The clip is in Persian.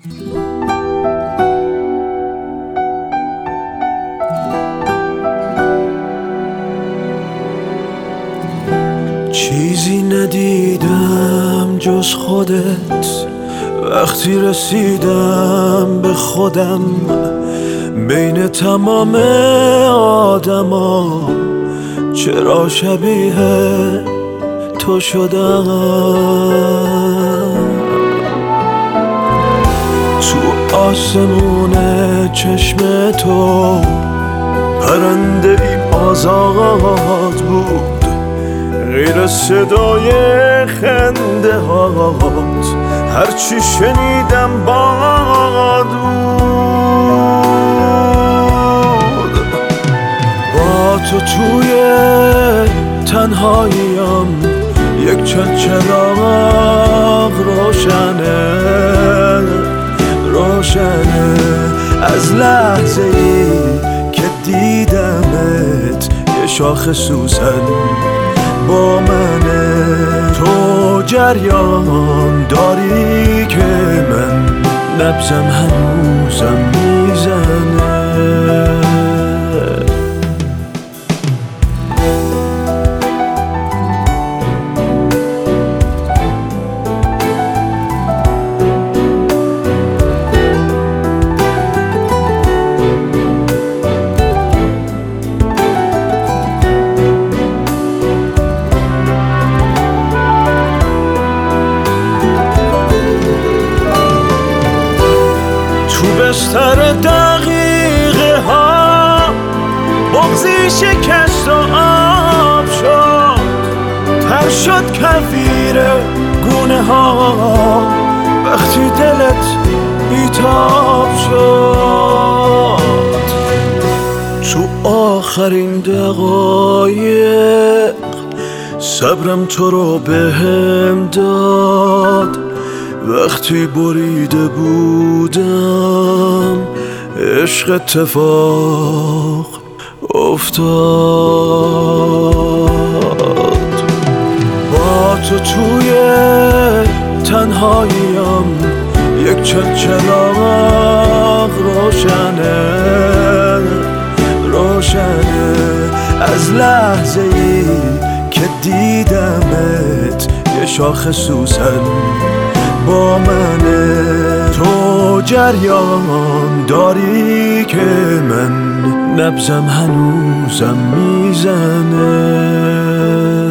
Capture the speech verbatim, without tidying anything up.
چیزی ندیدم جز خودت وقتی رسیدم به خودم، بین تمام آدما چرا شبیه تو شدم. تو آسمون چشم تو پرنده ای آزاد بود، غیر صدای خنده هات هرچی شنیدم باد بود. با تو توی تنهاییم یک چراغ روشنه روشنه از لحظه ای که دیدمت یه شاخ سوسن با منه. تو جریان داری که من نبضم هنوزم میزنه. تو بستر دقیقه ها بغضی شکست و آب شد، تر شد کفیر گونه ها وقتی دلت بیتاب شد. تو آخرین دقایق صبرم تو رو بهم داد، وقتی بریده بودم عشق اتفاق افتاد. با تو توی تنهاییم یک چراغ روشنه روشنه از لحظه ای که دیدمت یه شاخ سوسن با منه. تو جریان داری که من نبضم هنوزم میزنه.